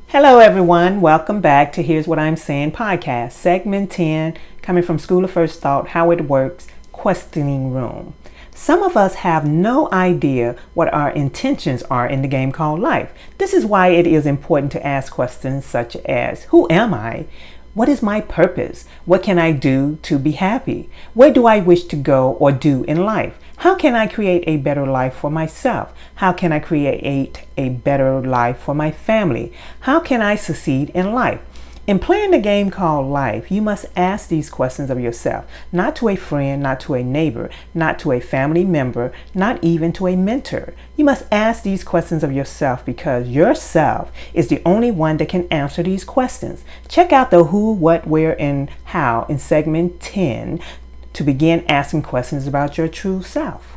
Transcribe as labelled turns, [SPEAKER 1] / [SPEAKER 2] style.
[SPEAKER 1] Hello, everyone. Welcome back to Here's What I'm Saying podcast, segment 10, coming from School of First Thought, How It Works, Questioning Room. Some of us have no idea what our intentions are in the game called life. This is why it is important to ask questions such as, who am I? What is my purpose? What can I do to be happy? Where do I wish to go or do in life? How can I create a better life for myself? How can I create a better life for my family? How can I succeed in life? In playing the game called life, you must ask these questions of yourself, not to a friend, not to a neighbor, not to a family member, not even to a mentor. You must ask these questions of yourself because yourself is the only one that can answer these questions. Check out the who, what, where, and how in segment 10 to begin asking questions about your true self.